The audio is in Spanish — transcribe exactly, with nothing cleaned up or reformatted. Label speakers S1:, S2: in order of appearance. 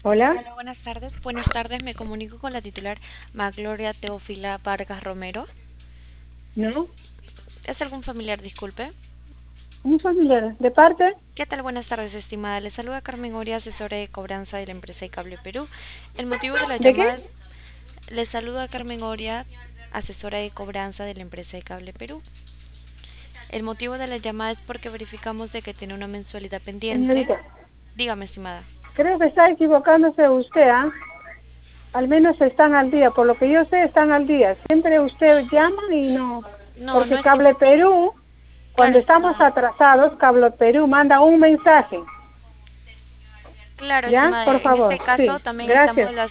S1: Hola,
S2: Hola, buenas tardes. Buenas tardes, me comunico con la titular Magloria Teófila Vargas Romero.
S1: ¿no?
S2: ¿Es algún familiar, disculpe?
S1: Un familiar. ¿De parte?
S2: ¿Qué tal? Buenas tardes, estimada. Le saluda Carmen Oria, asesora de cobranza de la empresa de Cable Perú. El motivo de la
S1: ¿De qué?
S2: llamada es... Le saluda Carmen Oria, asesora de cobranza de la empresa de Cable Perú. El motivo de la llamada es porque verificamos de que tiene una mensualidad pendiente.
S1: Señorita,
S2: Dígame, estimada.
S1: creo que está equivocándose usted, ¿ah? Al menos están al día. Por lo que yo sé, están al día. Siempre usted llama y no.
S2: No, no
S1: Porque
S2: es que...
S1: Cable Perú,
S2: Claro,
S1: cuando estamos
S2: estimada.
S1: atrasados, Cable Perú manda un mensaje.
S2: Claro,
S1: ¿Ya?
S2: estimada.
S1: Por
S2: En
S1: favor.
S2: este caso
S1: Sí.
S2: también estamos
S1: Gracias.
S2: las